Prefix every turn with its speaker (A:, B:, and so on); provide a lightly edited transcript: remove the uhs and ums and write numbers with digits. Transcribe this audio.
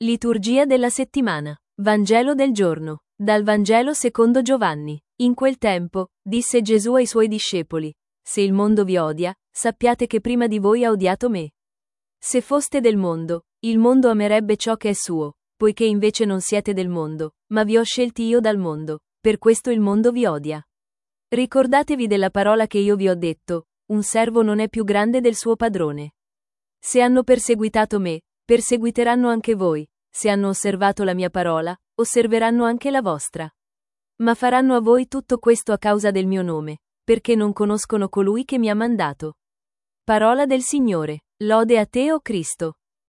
A: Liturgia della settimana. Vangelo del giorno. Dal Vangelo secondo Giovanni. In quel tempo, disse Gesù ai suoi discepoli: Se il mondo vi odia, sappiate che prima di voi ha odiato me. Se foste del mondo, il mondo amerebbe ciò che è suo, poiché invece non siete del mondo, ma vi ho scelti io dal mondo, per questo il mondo vi odia. Ricordatevi della parola che io vi ho detto: un servo non è più grande del suo padrone. Se hanno perseguitato me, perseguiteranno anche voi; se hanno osservato la mia parola, osserveranno anche la vostra. Ma faranno a voi tutto questo a causa del mio nome, perché non conoscono colui che mi ha mandato. Parola del Signore. Lode a te, o Cristo.